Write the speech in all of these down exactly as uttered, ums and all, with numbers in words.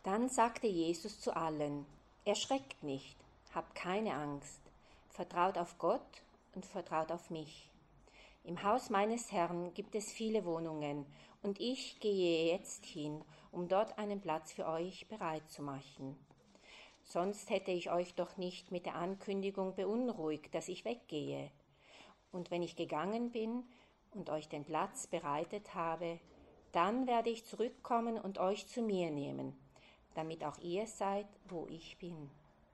Dann sagte Jesus zu allen: Erschreckt nicht, habt keine Angst, vertraut auf Gott und vertraut auf mich. Im Haus meines Herrn gibt es viele Wohnungen, und ich gehe jetzt hin, um dort einen Platz für euch bereit zu machen. Sonst hätte ich euch doch nicht mit der Ankündigung beunruhigt, dass ich weggehe. Und wenn ich gegangen bin und euch den Platz bereitet habe, dann werde ich zurückkommen und euch zu mir nehmen, damit auch ihr seid, wo ich bin.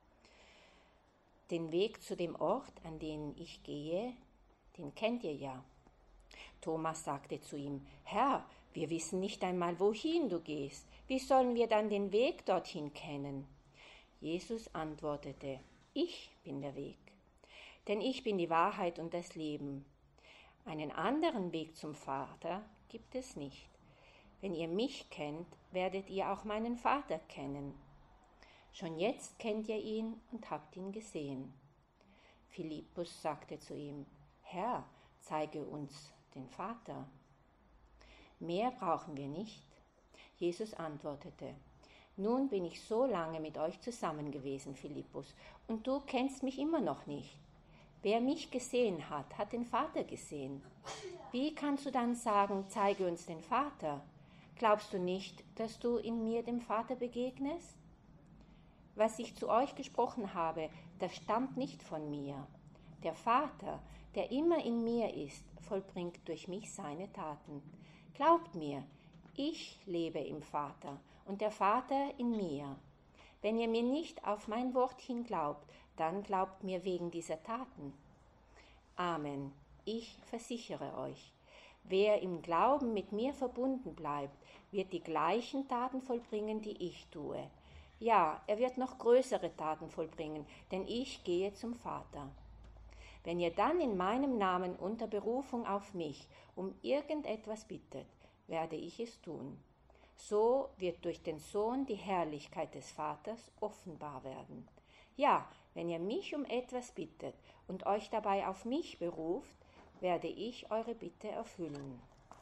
Den Weg zu dem Ort, an den ich gehe, den kennt ihr ja. Thomas sagte zu ihm: Herr, wir wissen nicht einmal, wohin du gehst. Wie sollen wir dann den Weg dorthin kennen? Jesus antwortete: Ich bin der Weg, denn ich bin die Wahrheit und das Leben. Einen anderen Weg zum Vater gibt es nicht. Wenn ihr mich kennt, werdet ihr auch meinen Vater kennen. Schon jetzt kennt ihr ihn und habt ihn gesehen. Philippus sagte zu ihm: Herr, zeige uns den Vater. Mehr brauchen wir nicht. Jesus antwortete: Nun bin ich so lange mit euch zusammen gewesen, Philippus, und du kennst mich immer noch nicht. Wer mich gesehen hat, hat den Vater gesehen. Wie kannst du dann sagen, zeige uns den Vater? Glaubst du nicht, dass du in mir dem Vater begegnest? Was ich zu euch gesprochen habe, das stammt nicht von mir. Der Vater, der immer in mir ist, vollbringt durch mich seine Taten. Glaubt mir, ich lebe im Vater und der Vater in mir. Wenn ihr mir nicht auf mein Wort hin glaubt, dann glaubt mir wegen dieser Taten. Amen. Ich versichere euch, wer im Glauben mit mir verbunden bleibt, wird die gleichen Taten vollbringen, die ich tue. Ja, er wird noch größere Taten vollbringen, denn ich gehe zum Vater. Wenn ihr dann in meinem Namen unter Berufung auf mich um irgendetwas bittet, werde ich es tun. So wird durch den Sohn die Herrlichkeit des Vaters offenbar werden. Ja, wenn ihr mich um etwas bittet und euch dabei auf mich beruft, werde ich eure Bitte erfüllen.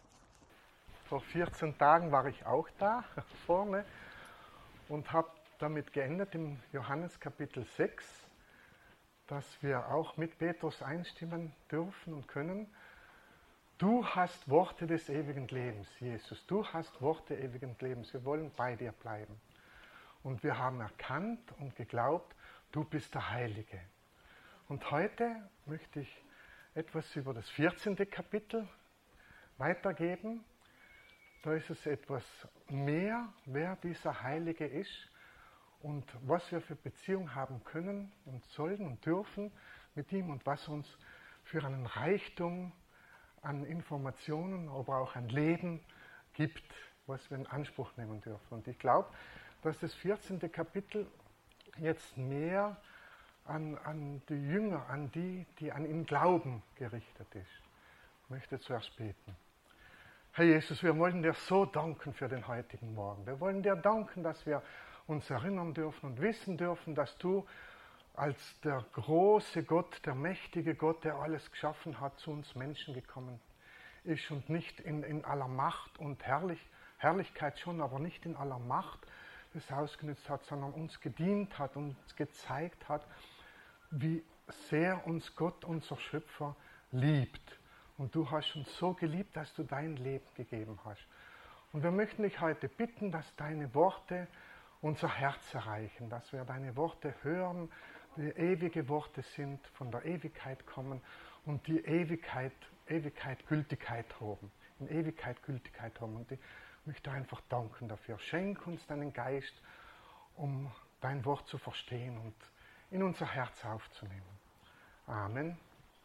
Vor vierzehn Tagen war ich auch da vorne und habe damit geendet im Johannes Kapitel sechs, dass wir auch mit Petrus einstimmen dürfen und können. Du hast Worte des ewigen Lebens, Jesus. Du hast Worte ewigen Lebens. Wir wollen bei dir bleiben. Und wir haben erkannt und geglaubt, du bist der Heilige. Und heute möchte ich etwas über das vierzehnte Kapitel weitergeben. Da ist es etwas mehr, wer dieser Heilige ist und was wir für Beziehung haben können und sollen und dürfen mit ihm und was uns für einen Reichtum an Informationen, aber auch an Leben gibt, was wir in Anspruch nehmen dürfen. Und ich glaube, dass das vierzehnte Kapitel jetzt mehr an, an die Jünger, an die, die an ihn glauben, gerichtet ist. Ich möchte zuerst beten. Herr Jesus, wir wollen dir so danken für den heutigen Morgen. Wir wollen dir danken, dass wir uns erinnern dürfen und wissen dürfen, dass du als der große Gott, der mächtige Gott, der alles geschaffen hat, zu uns Menschen gekommen ist und nicht in, in aller Macht und Herrlich, Herrlichkeit schon, aber nicht in aller Macht das ausgenutzt hat, sondern uns gedient hat und uns gezeigt hat, wie sehr uns Gott, unser Schöpfer, liebt. Und du hast uns so geliebt, dass du dein Leben gegeben hast. Und wir möchten dich heute bitten, dass deine Worte unser Herz erreichen, dass wir deine Worte hören, die ewige Worte sind, von der Ewigkeit kommen und die Ewigkeit, Ewigkeit Gültigkeit haben, in Ewigkeit Gültigkeit haben. Und ich möchte einfach danken dafür. Schenk uns deinen Geist, um dein Wort zu verstehen und in unser Herz aufzunehmen. Amen.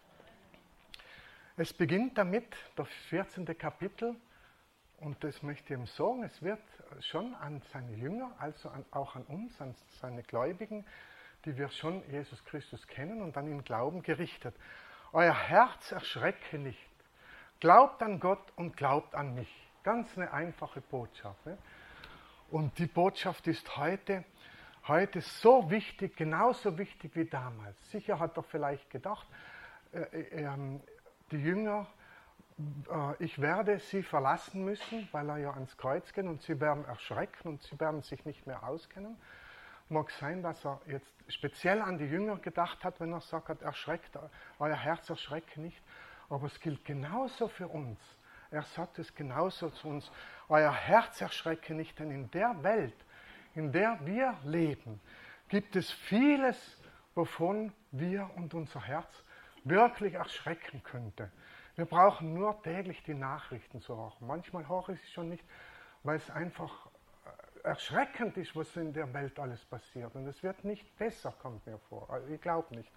Es beginnt damit, das vierzehnte Kapitel, und das möchte ich ihm sagen, es wird schon an seine Jünger, also an, auch an uns, an seine Gläubigen, die wir schon Jesus Christus kennen und an ihn glauben, gerichtet. Euer Herz erschrecke nicht. Glaubt an Gott und glaubt an mich. Ganz eine einfache Botschaft. Ne? Und die Botschaft ist heute, heute so wichtig, genauso wichtig wie damals. Sicher hat er vielleicht gedacht, äh, äh, die Jünger äh, ich werde sie verlassen müssen, weil er ja ans Kreuz geht und sie werden erschrecken und sie werden sich nicht mehr auskennen. Mag sein, dass er jetzt speziell an die Jünger gedacht hat, wenn er sagt, erschreckt, euer Herz erschrecke nicht. Aber es gilt genauso für uns. Er sagt es genauso zu uns. Euer Herz erschrecke nicht, denn in der Welt, in der wir leben, gibt es vieles, wovon wir und unser Herz wirklich erschrecken könnte. Wir brauchen nur täglich die Nachrichten zu hören. Manchmal höre ich sie schon nicht, weil es einfach erschreckend ist, was in der Welt alles passiert. Und es wird nicht besser, kommt mir vor. Also ich glaube nicht.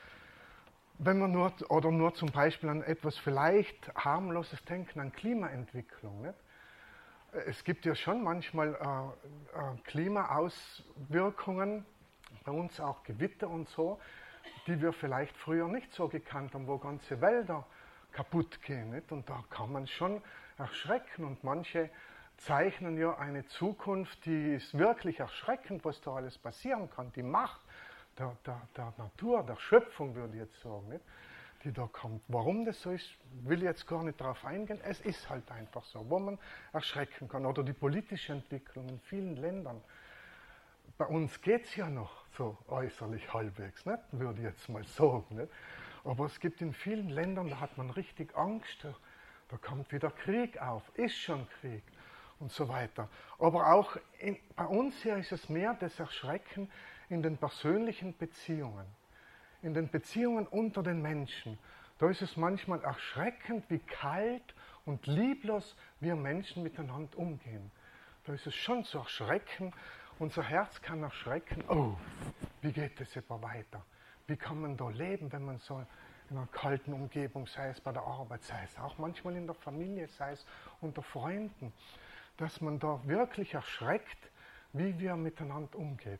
Wenn wir nur, oder nur zum Beispiel an etwas vielleicht harmloses denken, an Klimaentwicklung. Nicht? Es gibt ja schon manchmal äh, äh, Klimaauswirkungen, bei uns auch Gewitter und so, die wir vielleicht früher nicht so gekannt haben, wo ganze Wälder kaputt gehen. Nicht? Und da kann man schon erschrecken. Und manche zeichnen ja eine Zukunft, die ist wirklich erschreckend, was da alles passieren kann. Die Macht der, der, der Natur, der Schöpfung, würde ich jetzt sagen, nicht? Die da kommt. Warum das so ist, will ich jetzt gar nicht darauf eingehen. Es ist halt einfach so, wo man erschrecken kann. Oder die politische Entwicklung in vielen Ländern. Bei uns geht es ja noch so äußerlich halbwegs, nicht? Würde ich jetzt mal sagen. Nicht? Aber es gibt in vielen Ländern, da hat man richtig Angst, da, da kommt wieder Krieg auf, ist schon Krieg und so weiter. Aber auch in, bei uns hier ist es mehr das Erschrecken in den persönlichen Beziehungen, in den Beziehungen unter den Menschen. Da ist es manchmal erschreckend, wie kalt und lieblos wir Menschen miteinander umgehen. Da ist es schon zu erschrecken. Unser Herz kann erschrecken. Oh, wie geht es etwa weiter? Wie kann man da leben, wenn man so in einer kalten Umgebung, sei es bei der Arbeit, sei es auch manchmal in der Familie, sei es unter Freunden, dass man da wirklich erschreckt, wie wir miteinander umgehen.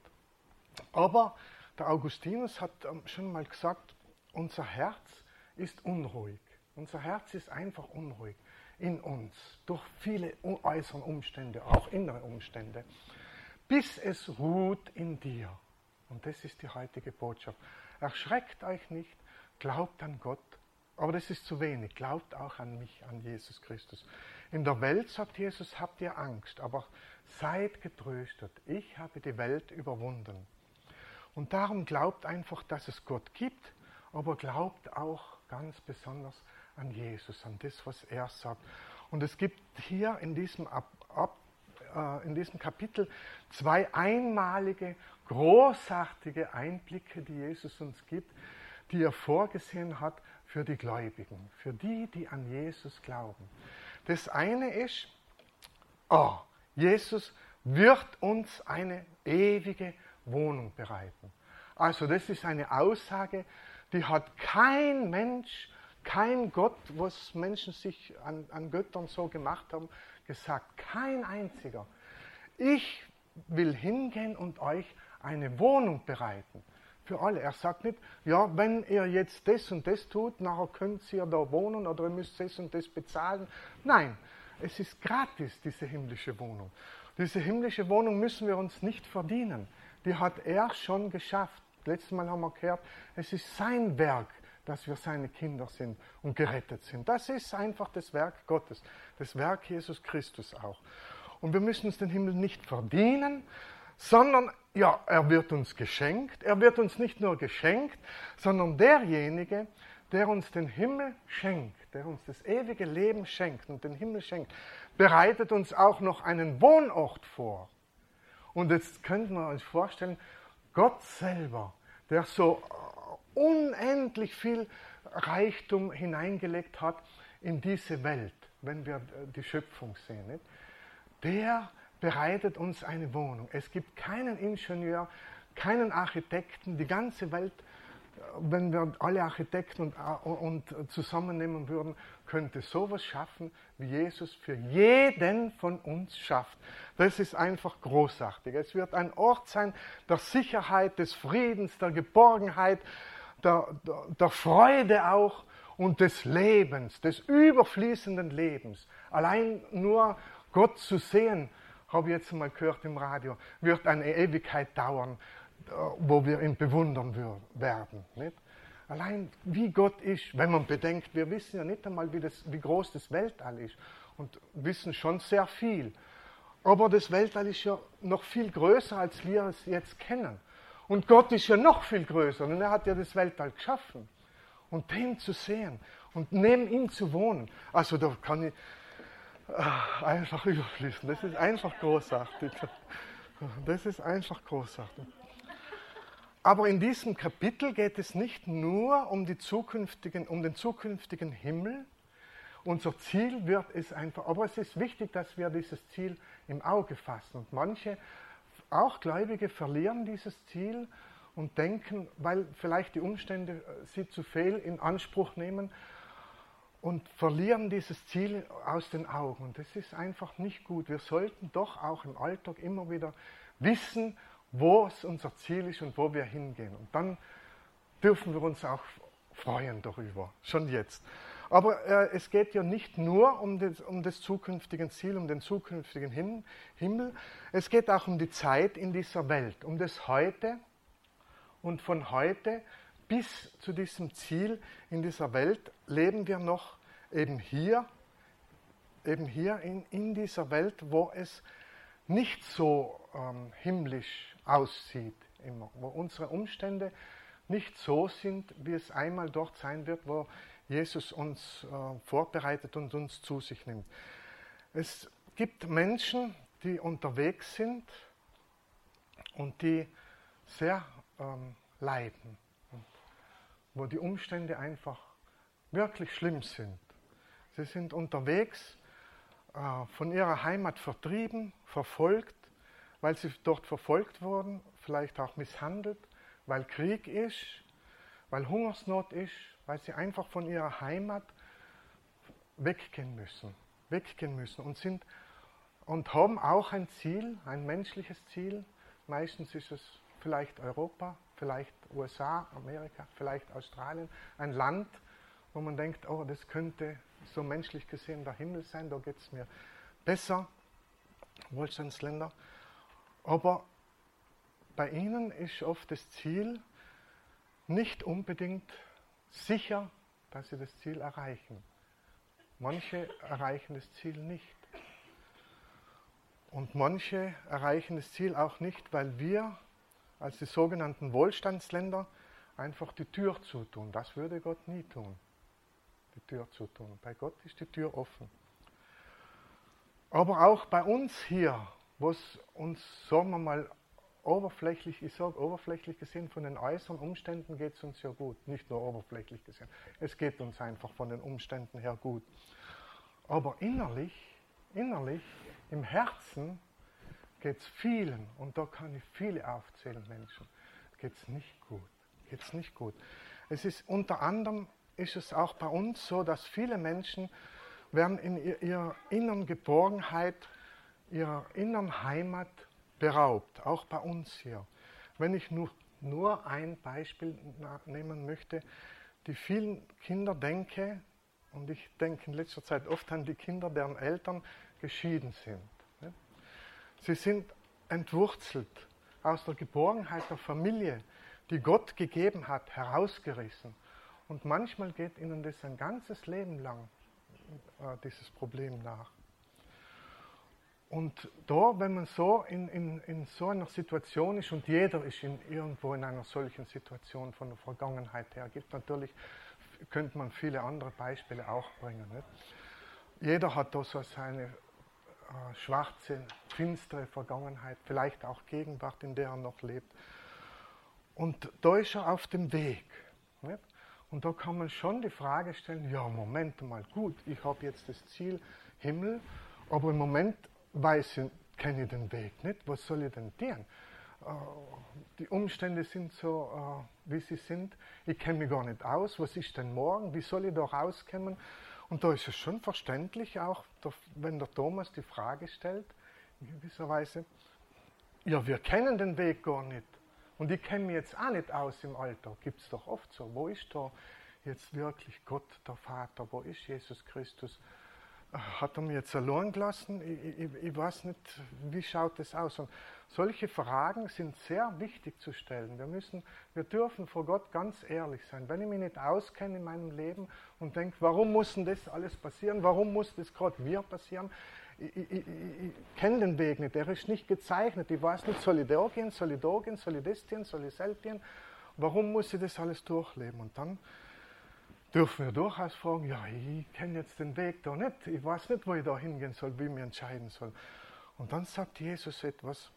Aber der Augustinus hat schon mal gesagt, unser Herz ist unruhig. Unser Herz ist einfach unruhig in uns, durch viele äußere Umstände, auch innere Umstände, bis es ruht in dir. Und das ist die heutige Botschaft. Erschreckt euch nicht, glaubt an Gott, aber das ist zu wenig. Glaubt auch an mich, an Jesus Christus. In der Welt, sagt Jesus, habt ihr Angst, aber seid getröstet. Ich habe die Welt überwunden. Und darum glaubt einfach, dass es Gott gibt, aber glaubt auch ganz besonders an Jesus, an das, was er sagt. Und es gibt hier in diesem, Ab, Ab, äh, in diesem Kapitel zwei einmalige, großartige Einblicke, die Jesus uns gibt, die er vorgesehen hat für die Gläubigen, für die, die an Jesus glauben. Das eine ist, oh, Jesus wird uns eine ewige Wohnung bereiten. Also das ist eine Aussage, die hat kein Mensch, kein Gott, was Menschen sich an, an Göttern so gemacht haben, gesagt. Kein einziger. Ich will hingehen und euch eine Wohnung bereiten. Für alle. Er sagt nicht, ja, wenn ihr jetzt das und das tut, nachher könnt ihr da wohnen oder ihr müsst das und das bezahlen. Nein, es ist gratis, diese himmlische Wohnung. Diese himmlische Wohnung müssen wir uns nicht verdienen. Die hat er schon geschafft. Letztes Mal haben wir gehört, es ist sein Werk, dass wir seine Kinder sind und gerettet sind. Das ist einfach das Werk Gottes, das Werk Jesus Christus auch. Und wir müssen uns den Himmel nicht verdienen, sondern ja, er wird uns geschenkt. Er wird uns nicht nur geschenkt, sondern derjenige, der uns den Himmel schenkt, der uns das ewige Leben schenkt und den Himmel schenkt, bereitet uns auch noch einen Wohnort vor. Und jetzt könnten wir uns vorstellen, Gott selber, der so unendlich viel Reichtum hineingelegt hat in diese Welt, wenn wir die Schöpfung sehen, nicht? Der bereitet uns eine Wohnung. Es gibt keinen Ingenieur, keinen Architekten, die ganze Welt, wenn wir alle Architekten und, und zusammennehmen würden, könnte sowas schaffen, wie Jesus für jeden von uns schafft. Das ist einfach großartig. Es wird ein Ort sein der Sicherheit, des Friedens, der Geborgenheit, der, der, der Freude auch und des Lebens, des überfließenden Lebens. Allein nur Gott zu sehen, habe ich jetzt mal gehört im Radio, wird eine Ewigkeit dauern, wo wir ihn bewundern werden. Nicht? Allein wie Gott ist, wenn man bedenkt, wir wissen ja nicht einmal, wie, das, wie groß das Weltall ist und wissen schon sehr viel. Aber das Weltall ist ja noch viel größer, als wir es jetzt kennen. Und Gott ist ja noch viel größer und er hat ja das Weltall geschaffen. Und den zu sehen und neben ihm zu wohnen, also da kann ich äh, einfach überfließen. Das ist einfach großartig. Das ist einfach großartig. Aber in diesem Kapitel geht es nicht nur um, die zukünftigen, um den zukünftigen Himmel. Unser Ziel wird es einfach, aber es ist wichtig, dass wir dieses Ziel im Auge fassen. Und manche, auch Gläubige, verlieren dieses Ziel und denken, weil vielleicht die Umstände sie zu viel in Anspruch nehmen und verlieren dieses Ziel aus den Augen. Und das ist einfach nicht gut. Wir sollten doch auch im Alltag immer wieder wissen, wo es unser Ziel ist und wo wir hingehen. Und dann dürfen wir uns auch freuen darüber, schon jetzt. Aber äh, es geht ja nicht nur um das, um das zukünftige Ziel, um den zukünftigen Him- Himmel. Es geht auch um die Zeit in dieser Welt, um das Heute. Und von heute bis zu diesem Ziel in dieser Welt leben wir noch eben hier, eben hier in, in dieser Welt, wo es nicht so ähm, himmlisch aussieht immer, wo unsere Umstände nicht so sind, wie es einmal dort sein wird, wo Jesus uns äh, vorbereitet und uns zu sich nimmt. Es gibt Menschen, die unterwegs sind und die sehr ähm, leiden, und wo die Umstände einfach wirklich schlimm sind. Sie sind unterwegs, äh, von ihrer Heimat vertrieben, verfolgt, weil sie dort verfolgt wurden, vielleicht auch misshandelt, weil Krieg ist, weil Hungersnot ist, weil sie einfach von ihrer Heimat weggehen müssen, weggehen müssen und sind und haben auch ein Ziel, ein menschliches Ziel. Meistens ist es vielleicht Europa, vielleicht U S A, Amerika, vielleicht Australien, ein Land, wo man denkt, oh, das könnte so menschlich gesehen der Himmel sein, da geht es mir besser, Wohlstandsländer. Aber bei ihnen ist oft das Ziel nicht unbedingt sicher, dass sie das Ziel erreichen. Manche erreichen das Ziel nicht. Und manche erreichen das Ziel auch nicht, weil wir als die sogenannten Wohlstandsländer einfach die Tür zutun. Das würde Gott nie tun, die Tür zutun. Bei Gott ist die Tür offen. Aber auch bei uns hier, wo es uns, sagen wir mal, oberflächlich, ich sage oberflächlich gesehen, von den äußeren Umständen geht es uns ja gut. Nicht nur oberflächlich gesehen. Es geht uns einfach von den Umständen her gut. Aber innerlich, innerlich, im Herzen geht es vielen, und da kann ich viele aufzählen, Menschen, geht es nicht gut. Geht's nicht gut. Es ist unter anderem, ist es auch bei uns so, dass viele Menschen werden in ihrer inneren Geborgenheit, ihrer inneren Heimat beraubt, auch bei uns hier. Wenn ich nur, nur ein Beispiel nehmen möchte, die vielen Kinder denke, und ich denke in letzter Zeit oft an die Kinder, deren Eltern geschieden sind. Sie sind entwurzelt, aus der Geborgenheit der Familie, die Gott gegeben hat, herausgerissen. Und manchmal geht ihnen das ein ganzes Leben lang, äh, dieses Problem nach. Und da, wenn man so in, in, in so einer Situation ist, und jeder ist in, irgendwo in einer solchen Situation von der Vergangenheit her, gibt natürlich, könnte man viele andere Beispiele auch bringen. Nicht? Jeder hat da so seine äh, schwarze, finstere Vergangenheit, vielleicht auch Gegenwart, in der er noch lebt. Und da ist er auf dem Weg. Nicht? Und da kann man schon die Frage stellen, ja, Moment mal, gut, ich habe jetzt das Ziel Himmel, aber im Moment weiß ich, kenne ich den Weg nicht, was soll ich denn tun? Äh, die Umstände sind so, äh, wie sie sind, ich kenne mich gar nicht aus, was ist denn morgen, wie soll ich da rauskommen? Und da ist es schon verständlich auch, wenn der Thomas die Frage stellt, in gewisser Weise, ja, wir kennen den Weg gar nicht. Und ich kenne mich jetzt auch nicht aus im Alltag. Gibt es doch oft so. Wo ist da jetzt wirklich Gott, der Vater? Wo ist Jesus Christus? hat er mich jetzt allein gelassen? Ich, ich, ich weiß nicht, wie schaut das aus? Und solche Fragen sind sehr wichtig zu stellen. Wir müssen, wir dürfen vor Gott ganz ehrlich sein. Wenn ich mich nicht auskenne in meinem Leben und denke, warum muss denn das alles passieren? Warum muss das gerade mir passieren? Ich, ich, ich, ich kenne den Weg nicht, er ist nicht gezeichnet. Ich weiß nicht, soll ich da gehen, soll ich da gehen, soll ich das gehen, soll ich selbst gehen? Warum muss ich das alles durchleben? Und dann dürfen wir durchaus fragen, ja, ich kenne jetzt den Weg da nicht, ich weiß nicht, wo ich da hingehen soll, wie ich mich entscheiden soll. Und dann sagt Jesus etwas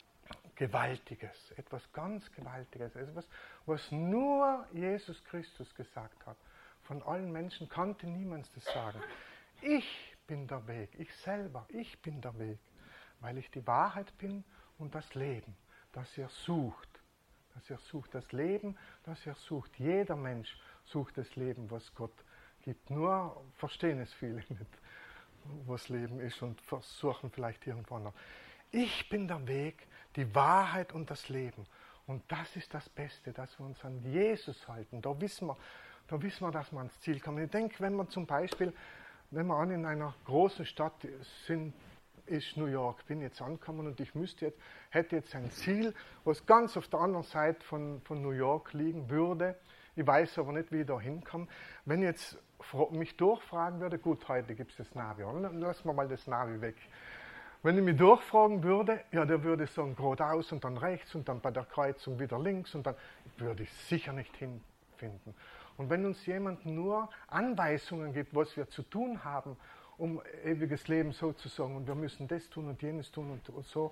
Gewaltiges, etwas ganz Gewaltiges, etwas, was nur Jesus Christus gesagt hat. Von allen Menschen konnte niemand das sagen. Ich bin der Weg, ich selber, ich bin der Weg, weil ich die Wahrheit bin und das Leben, das ihr sucht. Das ihr sucht, das Leben, das ihr sucht. Jeder Mensch sucht das Leben, was Gott gibt. Nur verstehen es viele nicht, was Leben ist und versuchen vielleicht irgendwann noch. Ich bin der Weg, die Wahrheit und das Leben. Und das ist das Beste, dass wir uns an Jesus halten. Da wissen wir, da wissen wir, dass wir ans Ziel kommen. Ich denke, wenn wir zum Beispiel, nehmen wir an, in einer großen Stadt sind, ist New York, bin jetzt angekommen und ich müsste jetzt, hätte jetzt ein Ziel, was ganz auf der anderen Seite von, von New York liegen würde. Ich weiß aber nicht, wie ich da hinkomme. Wenn ich jetzt mich durchfragen würde, gut, heute gibt es das Navi, dann lassen wir mal das Navi weg. Wenn ich mich durchfragen würde, ja, der würde sagen, geradeaus und dann rechts und dann bei der Kreuzung wieder links und dann würde ich sicher nicht hinfinden. Und wenn uns jemand nur Anweisungen gibt, was wir zu tun haben, um ewiges Leben sozusagen, und wir müssen das tun und jenes tun und, und so,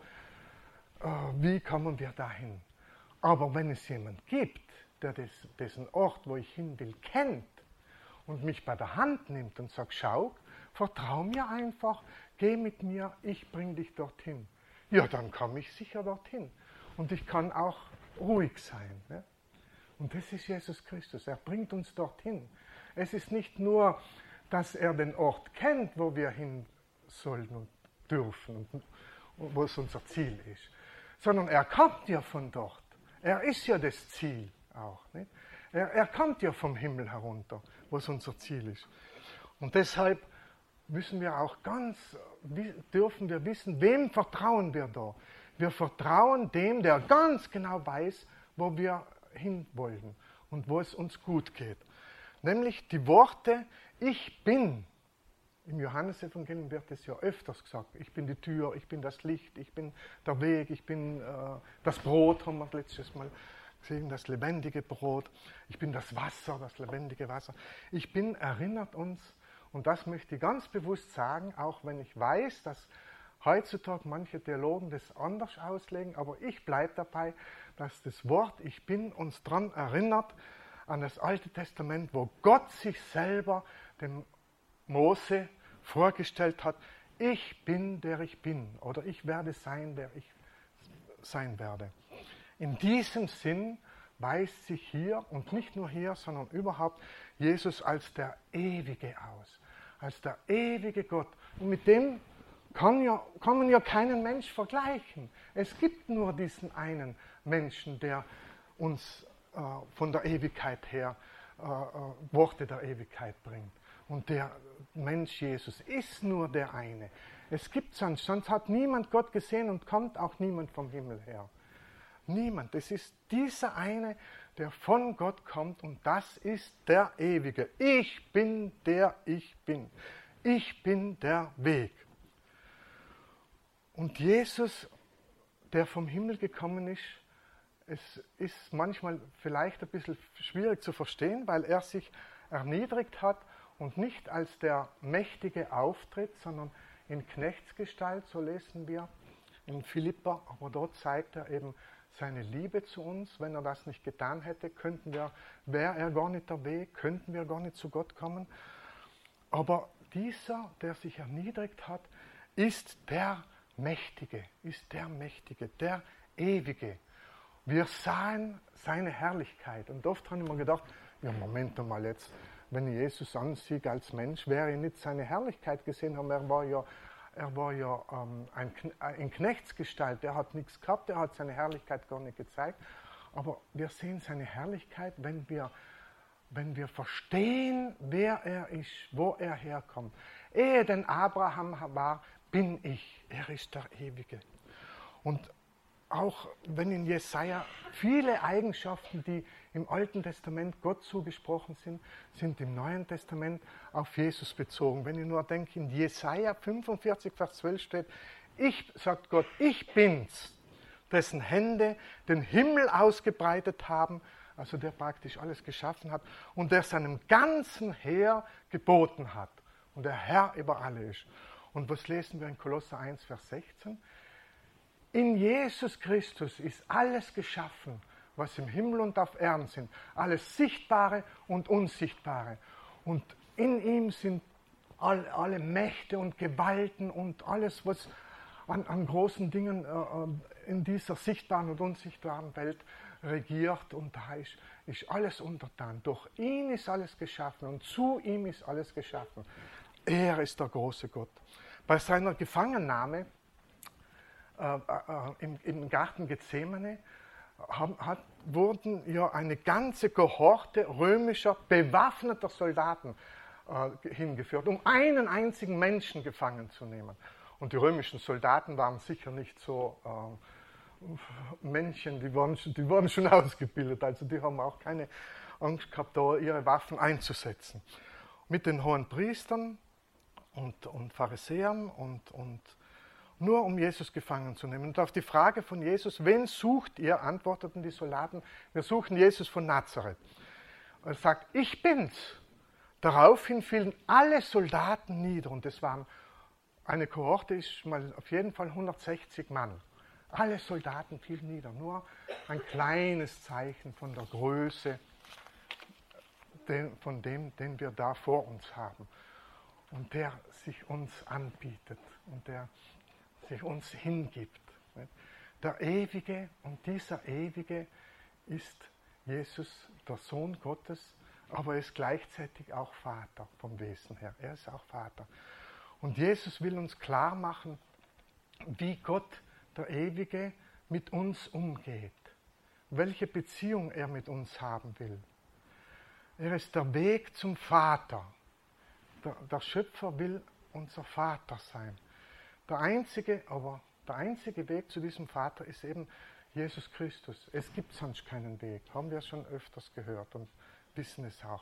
äh, wie kommen wir dahin? Aber wenn es jemand gibt, der des, dessen Ort, wo ich hin will, kennt und mich bei der Hand nimmt und sagt, schau, vertrau mir einfach, geh mit mir, ich bring dich dorthin. Ja, dann komme ich sicher dorthin. Und ich kann auch ruhig sein. Ne? Und das ist Jesus Christus, er bringt uns dorthin. Es ist nicht nur, dass er den Ort kennt, wo wir hin sollen und dürfen und wo es unser Ziel ist, sondern er kommt ja von dort. Er ist ja das Ziel auch. Nicht? Er, er kommt ja vom Himmel herunter, wo es unser Ziel ist. Und deshalb müssen wir auch ganz, dürfen wir wissen, wem vertrauen wir da? Wir vertrauen dem, der ganz genau weiß, wo wir hinwollen und wo es uns gut geht. Nämlich die Worte, ich bin. Im Johannesevangelium wird es ja öfters gesagt. Ich bin die Tür, ich bin das Licht, ich bin der Weg, ich bin äh, das Brot, haben wir letztes Mal gesehen, das lebendige Brot. Ich bin das Wasser, das lebendige Wasser. Ich bin erinnert uns, und das möchte ich ganz bewusst sagen, auch wenn ich weiß, dass heutzutage manche Theologen das anders auslegen, aber ich bleibe dabei, dass das Wort Ich bin uns daran erinnert, an das Alte Testament, wo Gott sich selber dem Mose vorgestellt hat, ich bin, der ich bin, oder ich werde sein, der ich sein werde. In diesem Sinn weist sich hier, und nicht nur hier, sondern überhaupt, Jesus als der Ewige aus, als der ewige Gott. Und mit dem kann, ja, kann man ja keinen Mensch vergleichen. Es gibt nur diesen einen Menschen, der uns äh, von der Ewigkeit her äh, äh, Worte der Ewigkeit bringt. Und der Mensch Jesus ist nur der eine. Es gibt sonst, sonst hat niemand Gott gesehen und kommt auch niemand vom Himmel her. Niemand. Es ist dieser eine, der von Gott kommt, und das ist der Ewige. Ich bin der ich bin. Ich bin der Weg. Und Jesus, der vom Himmel gekommen ist, es ist manchmal vielleicht ein bisschen schwierig zu verstehen, weil er sich erniedrigt hat und nicht als der Mächtige auftritt, sondern in Knechtsgestalt, so lesen wir in Philipper, aber dort zeigt er eben seine Liebe zu uns. Wenn er das nicht getan hätte, könnten wir, wäre er gar nicht der Weg, könnten wir gar nicht zu Gott kommen. Aber dieser, der sich erniedrigt hat, ist der Mächtige, ist der Mächtige, der Ewige. Wir sahen seine Herrlichkeit. Und oft habe ich mir gedacht, ja, Moment mal jetzt, wenn ich Jesus ansehe als Mensch, wäre ich nicht seine Herrlichkeit gesehen haben. Er war ja, er war ja ähm, ein, in Knechtsgestalt, er hat nichts gehabt, er hat seine Herrlichkeit gar nicht gezeigt. Aber wir sehen seine Herrlichkeit, wenn wir, wenn wir verstehen, wer er ist, wo er herkommt. Ehe denn Abraham war, bin ich. Er ist der Ewige. Und auch wenn in Jesaja viele Eigenschaften, die im Alten Testament Gott zugesprochen sind, sind im Neuen Testament auf Jesus bezogen. Wenn ich nur denke, in Jesaja fünfundvierzig, Vers zwölf steht, ich, sagt Gott, ich bin's, dessen Hände den Himmel ausgebreitet haben, also der praktisch alles geschaffen hat und der seinem ganzen Heer geboten hat und der Herr über alle ist. Und was lesen wir in Kolosser eins, Vers sechzehn? In Jesus Christus ist alles geschaffen, was im Himmel und auf Erden sind, alles Sichtbare und Unsichtbare. Und in ihm sind all, alle Mächte und Gewalten und alles, was an, an großen Dingen äh, in dieser sichtbaren und unsichtbaren Welt regiert und da ist, ist alles untertan. Durch ihn ist alles geschaffen und zu ihm ist alles geschaffen. Er ist der große Gott. Bei seiner Gefangennahme äh, äh, im, im Garten Gethsemane haben, hat, wurden ja eine ganze Kohorte römischer bewaffneter Soldaten äh, hingeführt, um einen einzigen Menschen gefangen zu nehmen. Und die römischen Soldaten waren sicher nicht so äh, Männchen, die waren, die waren schon ausgebildet, also die haben auch keine Angst gehabt, da ihre Waffen einzusetzen. Mit den hohen Priestern und, und Pharisäern und, und nur um Jesus gefangen zu nehmen. Und auf die Frage von Jesus, wen sucht ihr, antworteten die Soldaten, wir suchen Jesus von Nazareth. Er sagt, ich bin's. Daraufhin fielen alle Soldaten nieder und es waren, eine Kohorte ist mal auf jeden Fall hundertsechzig Mann. Alle Soldaten fielen nieder, nur ein kleines Zeichen von der Größe, den, von dem, den wir da vor uns haben. Und der sich uns anbietet und der sich uns hingibt. Der Ewige, und dieser Ewige ist Jesus, der Sohn Gottes, aber er ist gleichzeitig auch Vater vom Wesen her. Er ist auch Vater. Und Jesus will uns klar machen, wie Gott, der Ewige, mit uns umgeht. Welche Beziehung er mit uns haben will. Er ist der Weg zum Vater. Der, der Schöpfer will unser Vater sein. Der einzige, aber der einzige Weg zu diesem Vater ist eben Jesus Christus. Es gibt sonst keinen Weg. Haben wir schon öfters gehört und wissen es auch.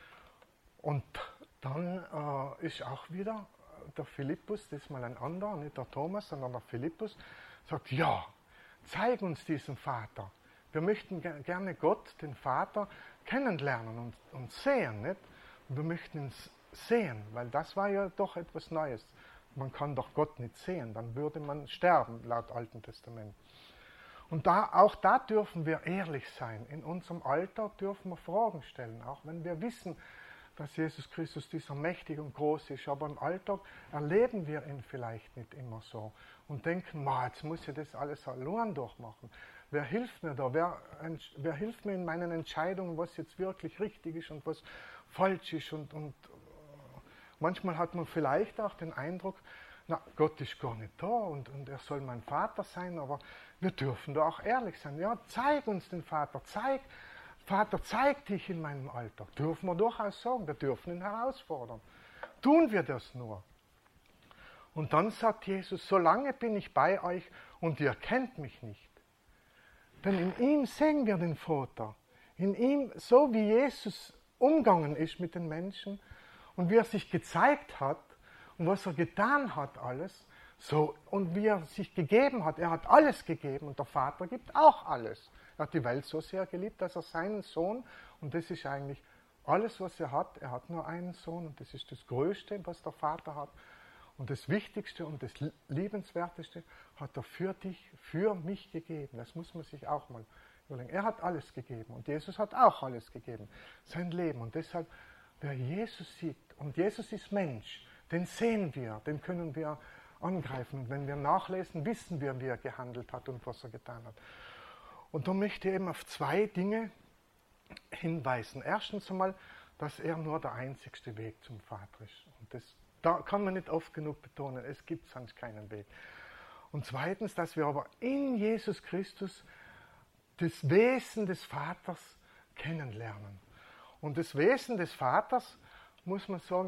Und dann äh, ist auch wieder der Philippus, das ist mal ein anderer, nicht der Thomas, sondern der Philippus, sagt, ja, zeig uns diesen Vater. Wir möchten ge- gerne Gott, den Vater, kennenlernen und, und sehen. Nicht? Und wir möchten ihn sehen, weil das war ja doch etwas Neues. Man kann doch Gott nicht sehen, dann würde man sterben, laut Alten Testament. Und da, auch da dürfen wir ehrlich sein. In unserem Alter dürfen wir Fragen stellen, auch wenn wir wissen, dass Jesus Christus dieser mächtig und groß ist. Aber im Alltag erleben wir ihn vielleicht nicht immer so und denken, jetzt muss ich das alles allein durchmachen. Wer hilft mir da? Wer, wer hilft mir in meinen Entscheidungen, was jetzt wirklich richtig ist und was falsch ist? Und, und manchmal hat man vielleicht auch den Eindruck, na, Gott ist gar nicht da und, und er soll mein Vater sein, aber wir dürfen da auch ehrlich sein. Ja, zeig uns den Vater, zeig, Vater, zeig dich in meinem Alter. Dürfen wir durchaus sagen, wir dürfen ihn herausfordern. Tun wir das nur. Und dann sagt Jesus, solange bin ich bei euch und ihr kennt mich nicht. Denn in ihm sehen wir den Vater. In ihm, so wie Jesus umgegangen ist mit den Menschen und wie er sich gezeigt hat und was er getan hat alles, so, und wie er sich gegeben hat, er hat alles gegeben und der Vater gibt auch alles. Er hat die Welt so sehr geliebt, dass er seinen Sohn, und das ist eigentlich alles, was er hat, er hat nur einen Sohn und das ist das Größte, was der Vater hat. Und das Wichtigste und das Liebenswerteste hat er für dich, für mich gegeben. Das muss man sich auch mal überlegen. Er hat alles gegeben und Jesus hat auch alles gegeben, sein Leben. Und deshalb, wer Jesus sieht, und Jesus ist Mensch, den sehen wir, den können wir angreifen. Und wenn wir nachlesen, wissen wir, wie er gehandelt hat und was er getan hat. Und da möchte ich eben auf zwei Dinge hinweisen. Erstens einmal, dass er nur der einzigste Weg zum Vater ist. Und das da kann man nicht oft genug betonen, es gibt sonst keinen Weg. Und zweitens, dass wir aber in Jesus Christus das Wesen des Vaters kennenlernen. Und das Wesen des Vaters, muss man sagen, da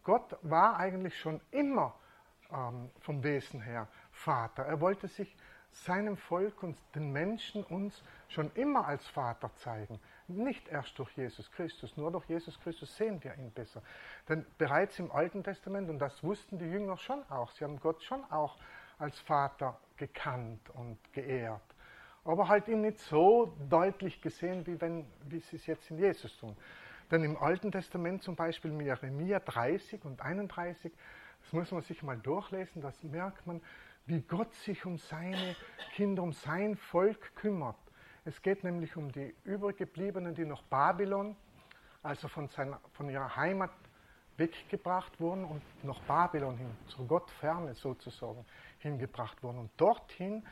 Gott war eigentlich schon immer ähm, vom Wesen her Vater. Er wollte sich seinem Volk und den Menschen uns schon immer als Vater zeigen. Nicht erst durch Jesus Christus, nur durch Jesus Christus sehen wir ihn besser. Denn bereits im Alten Testament, und das wussten die Jünger schon auch, sie haben Gott schon auch als Vater gekannt und geehrt. Aber halt ihn nicht so deutlich gesehen, wie, wenn, wie sie es jetzt in Jesus tun. Denn im Alten Testament zum Beispiel in Jeremia dreißig und einunddreißig, das muss man sich mal durchlesen, das merkt man, wie Gott sich um seine Kinder, um sein Volk kümmert. Es geht nämlich um die Übergebliebenen, die nach Babylon, also von, seiner, von ihrer Heimat weggebracht wurden und nach Babylon hin, zur Gottferne sozusagen, hingebracht wurden. Und dorthin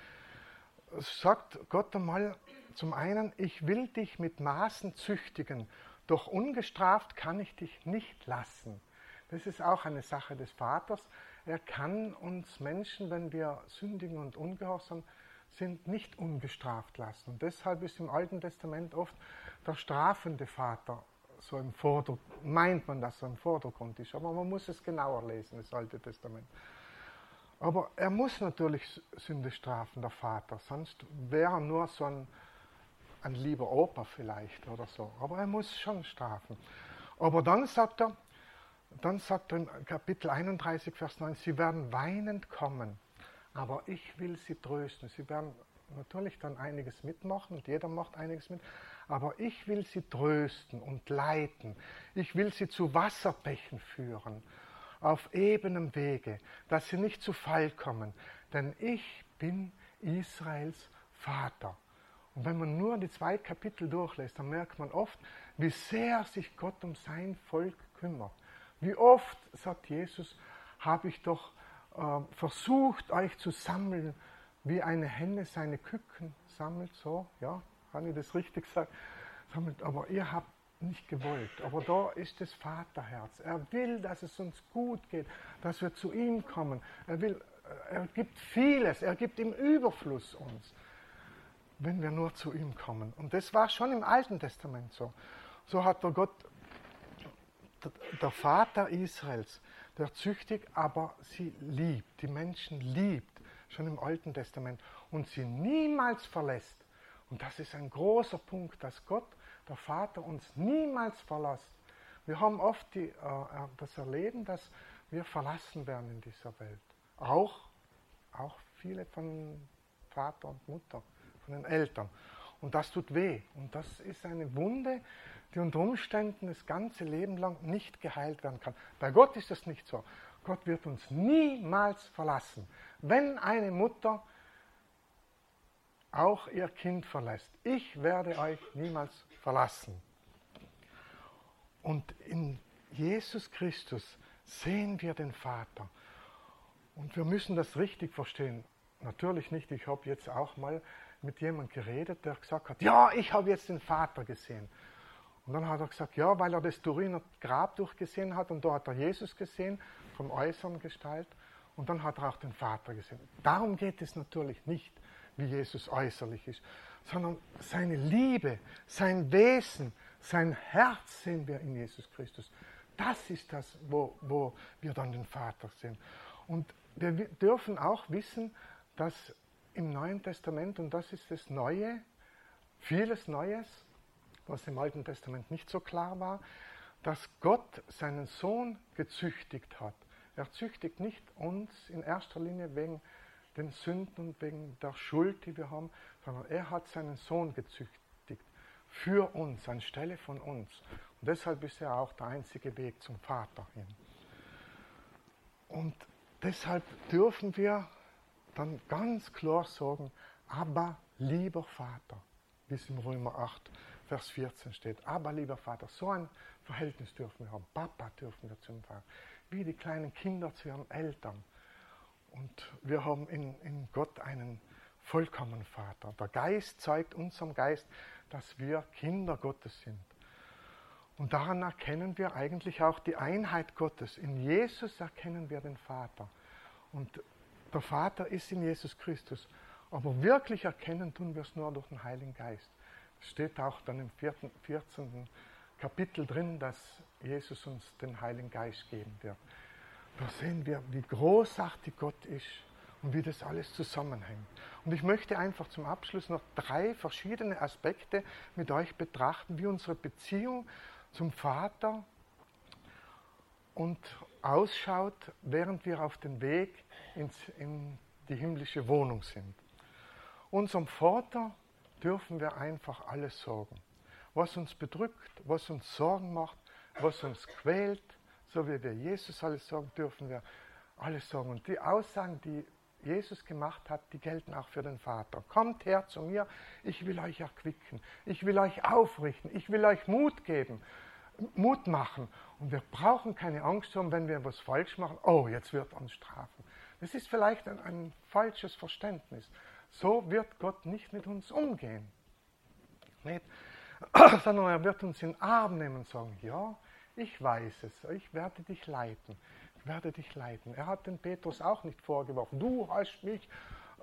sagt Gott einmal zum einen, ich will dich mit Maßen züchtigen, doch ungestraft kann ich dich nicht lassen. Das ist auch eine Sache des Vaters. Er kann uns Menschen, wenn wir sündigen und ungehorsam sind, nicht ungestraft lassen. Und deshalb ist im Alten Testament oft der strafende Vater so im Vordergrund, meint man, dass er im Vordergrund ist. Aber man muss es genauer lesen, das Alte Testament. Aber er muss natürlich Sünde strafen, der Vater, sonst wäre er nur so ein, ein lieber Opa vielleicht oder so. Aber er muss schon strafen. Aber dann sagt er, dann sagt er in Kapitel einunddreißig, Vers neun, sie werden weinend kommen, aber ich will sie trösten. Sie werden natürlich dann einiges mitmachen und jeder macht einiges mit, aber ich will sie trösten und leiten. Ich will sie zu Wasserbächen führen, auf ebenem Wege, dass sie nicht zu Fall kommen, denn ich bin Israels Vater. Und wenn man nur die zwei Kapitel durchlässt, dann merkt man oft, wie sehr sich Gott um sein Volk kümmert. Wie oft, sagt Jesus, habe ich doch äh, versucht, euch zu sammeln, wie eine Henne seine Küken sammelt, so, ja, habe ich das richtig gesagt? Sammelt, aber ihr habt nicht gewollt. Aber da ist das Vaterherz. Er will, dass es uns gut geht, dass wir zu ihm kommen. Er will, er gibt vieles, er gibt im Überfluss uns, wenn wir nur zu ihm kommen. Und das war schon im Alten Testament so. So hat der Gott, der Vater Israels, der züchtigt, aber sie liebt, die Menschen liebt, schon im Alten Testament, und sie niemals verlässt. Und das ist ein großer Punkt, dass Gott, der Vater, uns niemals verlässt. Wir haben oft die, äh, das Erleben, dass wir verlassen werden in dieser Welt. Auch, auch viele von Vater und Mutter, von den Eltern. Und das tut weh. Und das ist eine Wunde, die unter Umständen das ganze Leben lang nicht geheilt werden kann. Bei Gott ist das nicht so. Gott wird uns niemals verlassen. Wenn eine Mutter auch ihr Kind verlässt, ich werde euch niemals verlassen. Und in Jesus Christus sehen wir den Vater. Und wir müssen das richtig verstehen. Natürlich nicht, ich habe jetzt auch mal mit jemandem geredet, der gesagt hat, ja, ich habe jetzt den Vater gesehen. Und dann hat er gesagt, ja, weil er das Turiner Grab durchgesehen hat und da hat er Jesus gesehen, vom äußeren Gestalt, und dann hat er auch den Vater gesehen. Darum geht es natürlich nicht, wie Jesus äußerlich ist, sondern seine Liebe, sein Wesen, sein Herz sehen wir in Jesus Christus. Das ist das, wo, wo wir dann den Vater sehen. Und wir dürfen auch wissen, dass im Neuen Testament, und das ist das Neue, vieles Neues, was im Alten Testament nicht so klar war, dass Gott seinen Sohn gezüchtigt hat. Er züchtigt nicht uns in erster Linie wegen den Sünden und wegen der Schuld, die wir haben, sondern er hat seinen Sohn gezüchtigt für uns, anstelle von uns. Und deshalb ist er auch der einzige Weg zum Vater hin. Und deshalb dürfen wir dann ganz klar sagen, aber lieber Vater, wie es im Römer acht, Vers vierzehn steht. Aber lieber Vater, so ein Verhältnis dürfen wir haben. Papa dürfen wir zum Vater. Wie die kleinen Kinder zu ihren Eltern. Und wir haben in, in Gott einen vollkommenen Vater. Der Geist zeigt unserem Geist, dass wir Kinder Gottes sind. Und daran erkennen wir eigentlich auch die Einheit Gottes. In Jesus erkennen wir den Vater. Und der Vater ist in Jesus Christus. Aber wirklich erkennen tun wir es nur durch den Heiligen Geist. Das steht auch dann im vierzehnten Kapitel drin, dass Jesus uns den Heiligen Geist geben wird. Da sehen wir, wie großartig Gott ist und wie das alles zusammenhängt. Und ich möchte einfach zum Abschluss noch drei verschiedene Aspekte mit euch betrachten, wie unsere Beziehung zum Vater und ausschaut, während wir auf dem Weg ins, in die himmlische Wohnung sind. Unserem Vater dürfen wir einfach alles sagen. Was uns bedrückt, was uns Sorgen macht, was uns quält, so wie wir Jesus alles sagen, dürfen wir alles sagen. Und die Aussagen, die Jesus gemacht hat, die gelten auch für den Vater. Kommt her zu mir, ich will euch erquicken, ich will euch aufrichten, ich will euch Mut geben, Mut machen. Und wir brauchen keine Angst haben, wenn wir etwas falsch machen, oh, jetzt wird er uns strafen. Das ist vielleicht ein, ein falsches Verständnis. So wird Gott nicht mit uns umgehen. Nicht? Sondern er wird uns in den Arm nehmen und sagen, ja, ich weiß es, ich werde dich leiten. Ich werde dich leiten. Er hat den Petrus auch nicht vorgeworfen, du hast mich äh,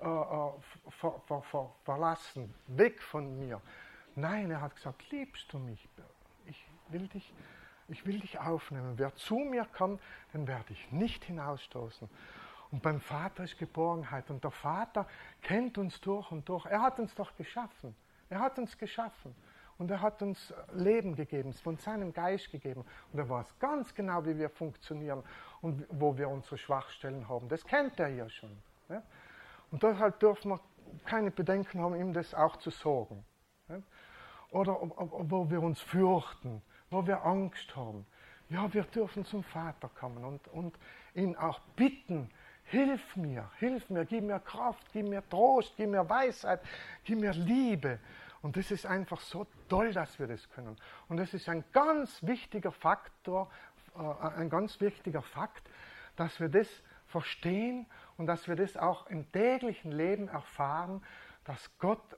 ver, ver, ver, verlassen, weg von mir. Nein, er hat gesagt, liebst du mich? Ich will dich, ich will dich aufnehmen. Wer zu mir kommt, den werde ich nicht hinausstoßen. Und beim Vater ist Geborgenheit. Und der Vater kennt uns durch und durch. Er hat uns doch geschaffen. Er hat uns geschaffen. Und er hat uns Leben gegeben, von seinem Geist gegeben. Und er weiß ganz genau, wie wir funktionieren und wo wir unsere Schwachstellen haben. Das kennt er ja schon. Ja? Und deshalb dürfen wir keine Bedenken haben, ihm das auch zu sagen. Ja? Oder wo wir uns fürchten, wo wir Angst haben. Ja, wir dürfen zum Vater kommen und, und ihn auch bitten, hilf mir, hilf mir, gib mir Kraft, gib mir Trost, gib mir Weisheit, gib mir Liebe. Und das ist einfach so toll, dass wir das können. Und das ist ein ganz wichtiger Faktor, äh, ein ganz wichtiger Fakt, dass wir das verstehen und dass wir das auch im täglichen Leben erfahren, dass Gott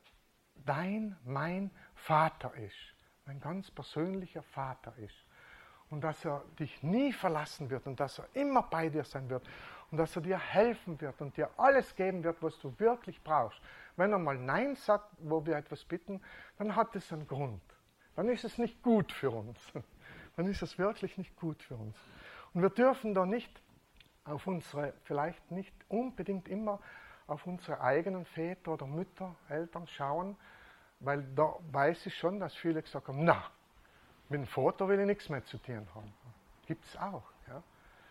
dein, mein Vater ist. Ein ganz persönlicher Vater ist. Und dass er dich nie verlassen wird und dass er immer bei dir sein wird. Und dass er dir helfen wird und dir alles geben wird, was du wirklich brauchst. Wenn er mal Nein sagt, wo wir etwas bitten, dann hat es einen Grund. Dann ist es nicht gut für uns. Dann ist es wirklich nicht gut für uns. Und wir dürfen da nicht auf unsere, vielleicht nicht unbedingt immer auf unsere eigenen Väter oder Mütter, Eltern schauen, weil da weiß ich schon, dass viele gesagt haben, na, mit dem Vater will ich nichts mehr zu tun haben. Gibt es auch. Ja?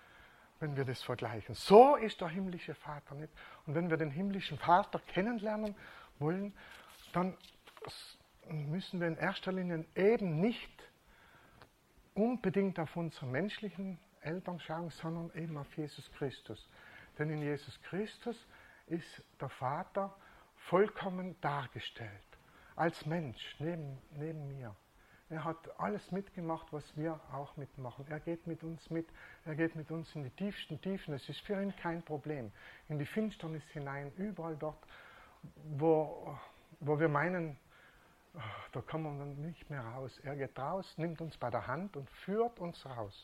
Wenn wir das vergleichen. So ist der himmlische Vater nicht. Und wenn wir den himmlischen Vater kennenlernen wollen, dann müssen wir in erster Linie eben nicht unbedingt auf unsere menschlichen Eltern schauen, sondern eben auf Jesus Christus. Denn in Jesus Christus ist der Vater vollkommen dargestellt. Als Mensch, neben, neben mir. Er hat alles mitgemacht, was wir auch mitmachen. Er geht mit uns mit, er geht mit uns in die tiefsten Tiefen. Es ist für ihn kein Problem. In die Finsternis hinein, überall dort, wo, wo wir meinen, da kommen wir dann nicht mehr raus. Er geht raus, nimmt uns bei der Hand und führt uns raus.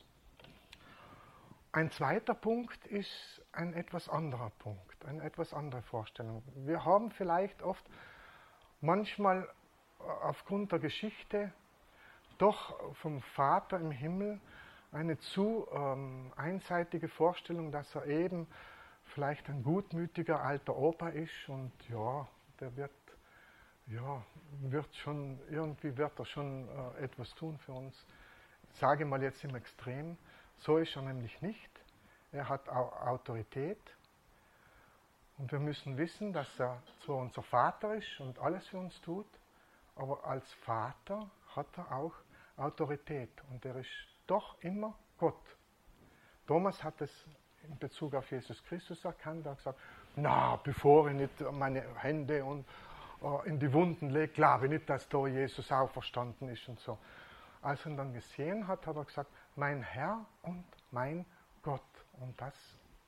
Ein zweiter Punkt ist ein etwas anderer Punkt, eine etwas andere Vorstellung. Wir haben vielleicht oft manchmal aufgrund der Geschichte doch vom Vater im Himmel eine zu ähm, einseitige Vorstellung, dass er eben vielleicht ein gutmütiger alter Opa ist und ja, der wird, ja, wird schon, irgendwie wird er schon äh, etwas tun für uns. Ich sage mal jetzt im Extrem, so ist er nämlich nicht. Er hat auch Autorität und wir müssen wissen, dass er zwar unser Vater ist und alles für uns tut, aber als Vater hat er auch Autorität und er ist doch immer Gott. Thomas hat es in Bezug auf Jesus Christus erkannt, er hat gesagt, na, bevor ich nicht meine Hände und, uh, in die Wunden lege, glaube ich nicht, dass da Jesus auferstanden ist und so. Als er ihn dann gesehen hat, hat er gesagt, mein Herr und mein Gott. Und das,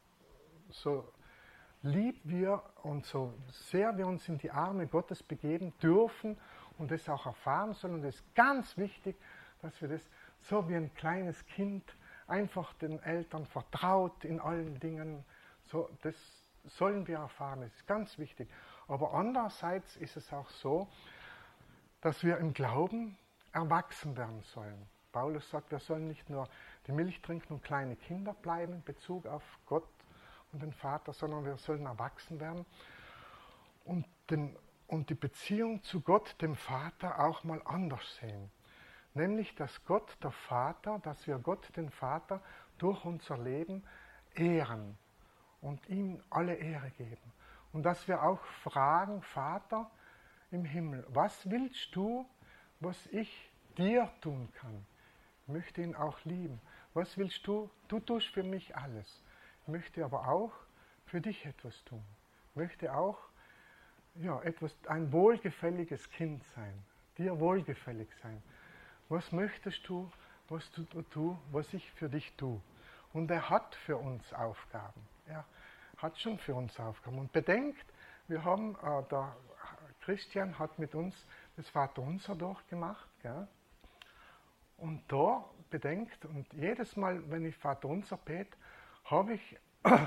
so lieb wir und so sehr wir uns in die Arme Gottes begeben dürfen und das auch erfahren sollen. Und es ist ganz wichtig, dass wir das so wie ein kleines Kind einfach den Eltern vertraut in allen Dingen. So, das sollen wir erfahren, das ist ganz wichtig. Aber andererseits ist es auch so, dass wir im Glauben erwachsen werden sollen. Paulus sagt, wir sollen nicht nur die Milch trinken und kleine Kinder bleiben in Bezug auf Gott und den Vater, sondern wir sollen erwachsen werden und, den, und die Beziehung zu Gott, dem Vater, auch mal anders sehen. Nämlich, dass Gott, der Vater, dass wir Gott, den Vater, durch unser Leben ehren und ihm alle Ehre geben. Und dass wir auch fragen, Vater im Himmel, was willst du, was ich dir tun kann? Ich möchte ihn auch lieben. Was willst du? Du tust für mich alles. Ich möchte aber auch für dich etwas tun. Ich möchte auch ja, etwas, ein wohlgefälliges Kind sein, dir wohlgefällig sein. Was möchtest du, was du, du, was ich für dich tue? Und er hat für uns Aufgaben. Er hat schon für uns Aufgaben. Und bedenkt, wir haben, äh, der Christian hat mit uns das Vaterunser durchgemacht. Gell? Und da bedenkt, und jedes Mal, wenn ich Vaterunser bete, habe ich äh,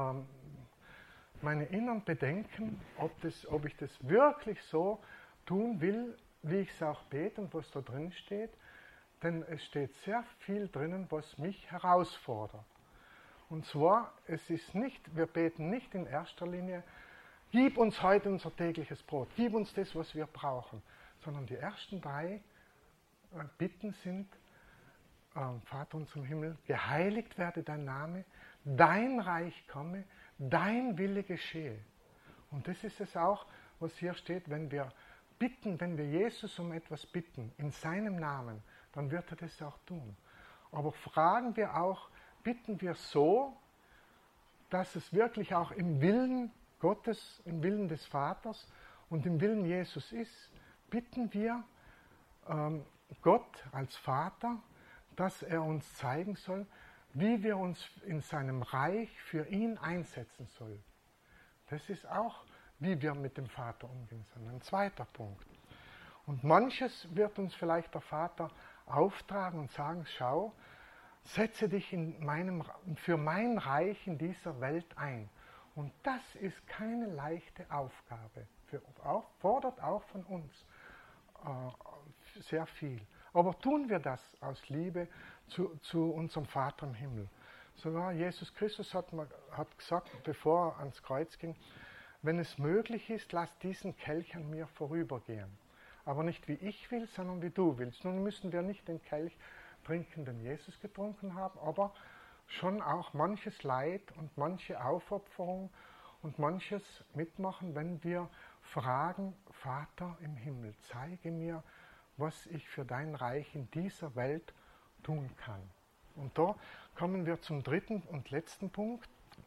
meine inneren Bedenken, ob, das, ob ich das wirklich so tun will, wie ich es auch bete und was da drin steht. Denn es steht sehr viel drinnen, was mich herausfordert. Und zwar, es ist nicht, wir beten nicht in erster Linie, gib uns heute unser tägliches Brot, gib uns das, was wir brauchen, sondern die ersten drei äh, Bitten sind, äh, Vater unser im Himmel, geheiligt werde dein Name, dein Reich komme, dein Wille geschehe. Und das ist es auch, was hier steht, wenn wir bitten, wenn wir Jesus um etwas bitten, in seinem Namen, dann wird er das auch tun. Aber fragen wir auch, bitten wir so, dass es wirklich auch im Willen Gottes, im Willen des Vaters und im Willen Jesus ist, bitten wir ähm, Gott als Vater, dass er uns zeigen soll, wie wir uns in seinem Reich für ihn einsetzen sollen. Das ist auch, wie wir mit dem Vater umgehen sollen. Ein zweiter Punkt. Und manches wird uns vielleicht der Vater auftragen und sagen, schau, setze dich in meinem, für mein Reich in dieser Welt ein. Und das ist keine leichte Aufgabe. Für, auch, fordert auch von uns äh, sehr viel. Aber tun wir das aus Liebe zu, zu unserem Vater im Himmel. Sogar Jesus Christus hat, hat gesagt, bevor er ans Kreuz ging, wenn es möglich ist, lass diesen Kelch an mir vorübergehen. Aber nicht wie ich will, sondern wie du willst. Nun müssen wir nicht den Kelch trinken, den Jesus getrunken hat, aber schon auch manches Leid und manche Aufopferung und manches mitmachen, wenn wir fragen, Vater im Himmel, zeige mir, was ich für dein Reich in dieser Welt tun kann. Und da kommen wir zum dritten und letzten Punkt.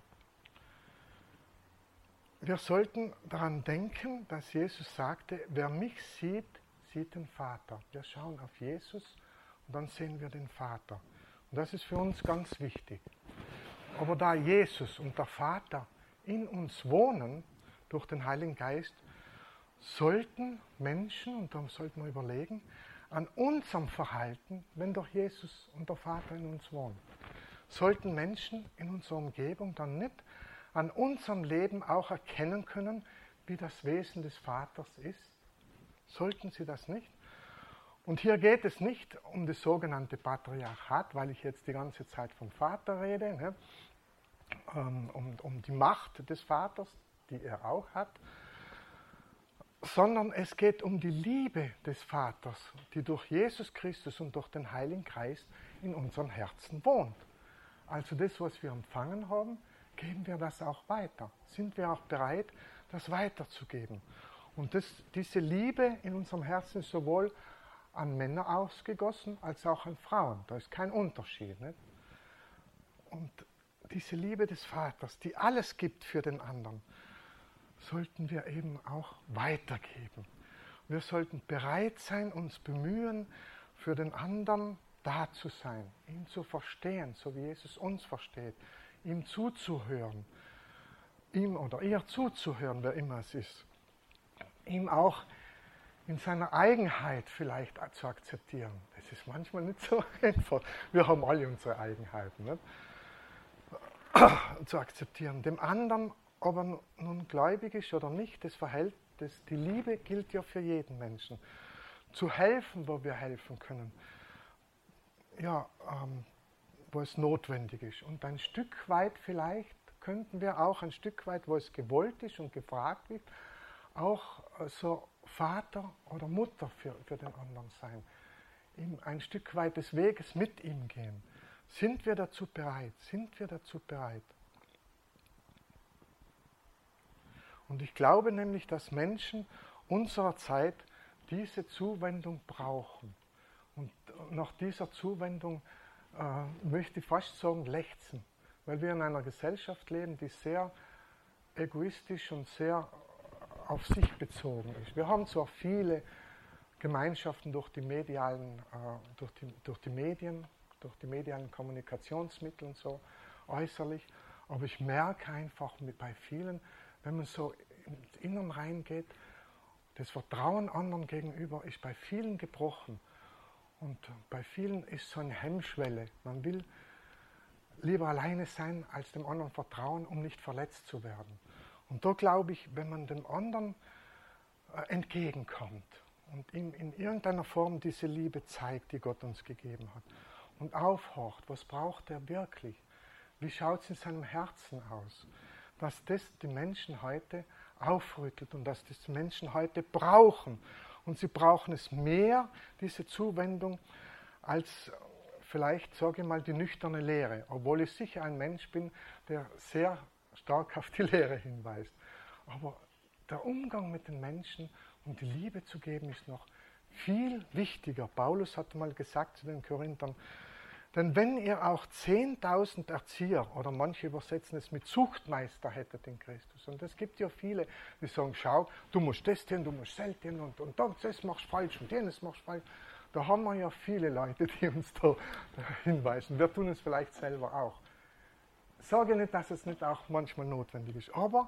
Wir sollten daran denken, dass Jesus sagte, wer mich sieht, sieht den Vater. Wir schauen auf Jesus und dann sehen wir den Vater. Und das ist für uns ganz wichtig. Aber da Jesus und der Vater in uns wohnen, durch den Heiligen Geist, sollten Menschen, und darum sollten wir überlegen, an unserem Verhalten, wenn doch Jesus und der Vater in uns wohnen, sollten Menschen in unserer Umgebung dann nicht an unserem Leben auch erkennen können, wie das Wesen des Vaters ist? Sollten sie das nicht? Und hier geht es nicht um das sogenannte Patriarchat, weil ich jetzt die ganze Zeit vom Vater rede, ne? um, um, um die Macht des Vaters, die er auch hat, sondern es geht um die Liebe des Vaters, die durch Jesus Christus und durch den Heiligen Geist in unseren Herzen wohnt. Also das, was wir empfangen haben, geben wir das auch weiter. Sind wir auch bereit, das weiterzugeben? Und das, diese Liebe in unserem Herzen ist sowohl an Männer ausgegossen als auch an Frauen. Da ist kein Unterschied. Nicht? Und diese Liebe des Vaters, die alles gibt für den anderen, sollten wir eben auch weitergeben. Wir sollten bereit sein, uns bemühen, für den anderen da zu sein, ihn zu verstehen, so wie Jesus uns versteht, ihm zuzuhören, ihm oder ihr zuzuhören, wer immer es ist, ihm auch in seiner Eigenheit vielleicht zu akzeptieren. Das ist manchmal nicht so einfach. Wir haben alle unsere Eigenheiten, nicht? Zu akzeptieren. Dem anderen, ob er nun gläubig ist oder nicht, das Verhältnis, die Liebe gilt ja für jeden Menschen. Zu helfen, wo wir helfen können. ja, ähm, wo es notwendig ist. Und ein Stück weit vielleicht könnten wir auch ein Stück weit, wo es gewollt ist und gefragt wird, auch so Vater oder Mutter für, für den anderen sein. Ihm ein Stück weit des Weges mit ihm gehen. Sind wir dazu bereit? Sind wir dazu bereit? Und ich glaube nämlich, dass Menschen unserer Zeit diese Zuwendung brauchen. Und nach dieser Zuwendung äh, möchte ich fast sagen, lechzen. Weil wir in einer Gesellschaft leben, die sehr egoistisch und sehr auf sich bezogen ist. Wir haben zwar viele Gemeinschaften durch die medialen, äh, durch, die, durch die Medien, durch die medialen Kommunikationsmittel und so äußerlich, aber ich merke einfach mit bei vielen, wenn man so ins Innern reingeht, das Vertrauen anderen gegenüber ist bei vielen gebrochen. Und bei vielen ist so eine Hemmschwelle. Man will lieber alleine sein, als dem anderen vertrauen, um nicht verletzt zu werden. Und da glaube ich, wenn man dem anderen entgegenkommt und ihm in irgendeiner Form diese Liebe zeigt, die Gott uns gegeben hat, und aufhorcht, was braucht er wirklich? Wie schaut es in seinem Herzen aus? Dass das die Menschen heute aufrüttelt und dass das die Menschen heute brauchen. Und sie brauchen es mehr, diese Zuwendung, als vielleicht, sage ich mal, die nüchterne Lehre. Obwohl ich sicher ein Mensch bin, der sehr stark auf die Lehre hinweist. Aber der Umgang mit den Menschen und die Liebe zu geben, ist noch viel wichtiger. Paulus hat mal gesagt zu den Korinthern, denn wenn ihr auch zehntausend Erzieher, oder manche übersetzen es mit Zuchtmeister hättet in Christus, und es gibt ja viele, die sagen, schau, du musst das tun, du musst das tun, und, und das machst du falsch und jenes machst du falsch. Da haben wir ja viele Leute, die uns da hinweisen. Wir tun es vielleicht selber auch. Ich sage nicht, dass es nicht auch manchmal notwendig ist, aber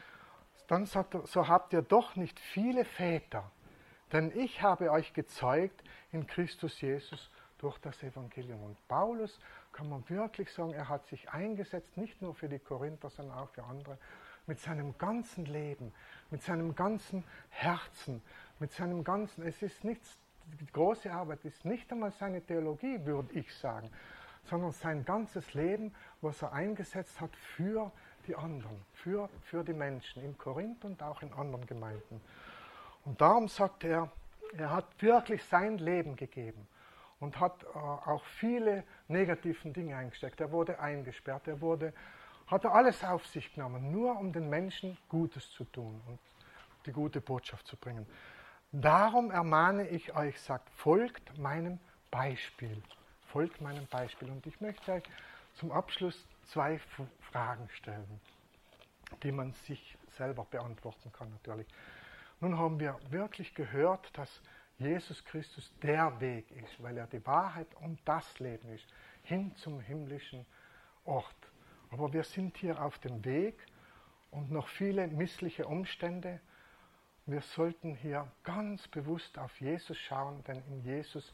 dann sagt er, so habt ihr doch nicht viele Väter, denn ich habe euch gezeugt in Christus Jesus durch das Evangelium. Und Paulus, kann man wirklich sagen, er hat sich eingesetzt, nicht nur für die Korinther, sondern auch für andere, mit seinem ganzen Leben, mit seinem ganzen Herzen, mit seinem ganzen, es ist nichts, die große Arbeit ist nicht einmal seine Theologie, würde ich sagen, sondern sein ganzes Leben, was er eingesetzt hat für die anderen, für, für die Menschen in Korinth und auch in anderen Gemeinden. Und darum sagt er, er hat wirklich sein Leben gegeben und hat äh, auch viele negativen Dinge eingesteckt. Er wurde eingesperrt, er wurde, hat er alles auf sich genommen, nur um den Menschen Gutes zu tun und die gute Botschaft zu bringen. Darum ermahne ich euch, sagt, folgt meinem Beispiel. Folgt meinem Beispiel. Und ich möchte euch zum Abschluss zwei Fragen stellen, die man sich selber beantworten kann natürlich. Nun haben wir wirklich gehört, dass Jesus Christus der Weg ist, weil er die Wahrheit und das Leben ist, hin zum himmlischen Ort. Aber wir sind hier auf dem Weg und noch viele missliche Umstände. Wir sollten hier ganz bewusst auf Jesus schauen, denn in Jesus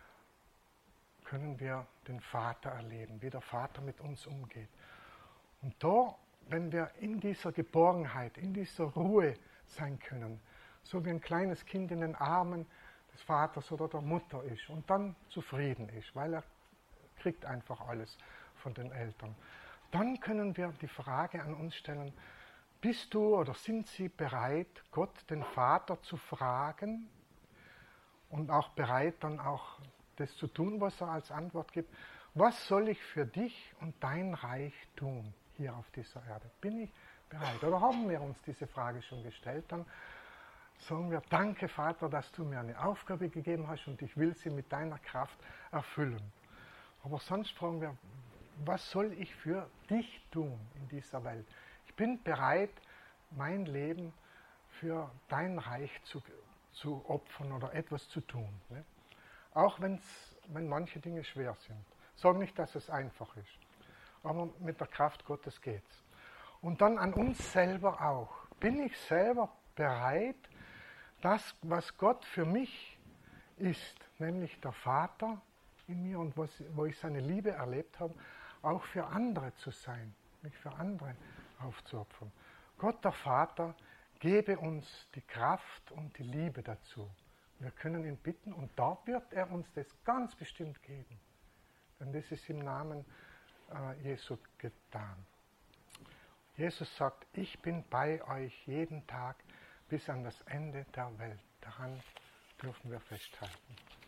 können wir den Vater erleben, wie der Vater mit uns umgeht. Und da, wenn wir in dieser Geborgenheit, in dieser Ruhe sein können, so wie ein kleines Kind in den Armen des Vaters oder der Mutter ist und dann zufrieden ist, weil er kriegt einfach alles von den Eltern, dann können wir die Frage an uns stellen, bist du oder sind Sie bereit, Gott, den Vater, zu fragen und auch bereit, dann auch das zu tun, was er als Antwort gibt? Was soll ich für dich und dein Reich tun hier auf dieser Erde? Bin ich bereit? Oder haben wir uns diese Frage schon gestellt? Dann sagen wir, danke Vater, dass du mir eine Aufgabe gegeben hast und ich will sie mit deiner Kraft erfüllen. Aber sonst fragen wir, was soll ich für dich tun in dieser Welt? Ich bin bereit, mein Leben für dein Reich zu, zu opfern oder etwas zu tun. Ne? Auch wenn's, wenn manche Dinge schwer sind. Sag nicht, dass es einfach ist. Aber mit der Kraft Gottes geht's. Und dann an uns selber auch. Bin ich selber bereit, das, was Gott für mich ist, nämlich der Vater in mir und was, wo ich seine Liebe erlebt habe, auch für andere zu sein, mich für andere aufzuopfern. Gott, der Vater, gebe uns die Kraft und die Liebe dazu. Wir können ihn bitten und da wird er uns das ganz bestimmt geben. Und das ist im Namen äh, Jesu getan. Jesus sagt, ich bin bei euch jeden Tag bis an das Ende der Welt. Daran dürfen wir festhalten.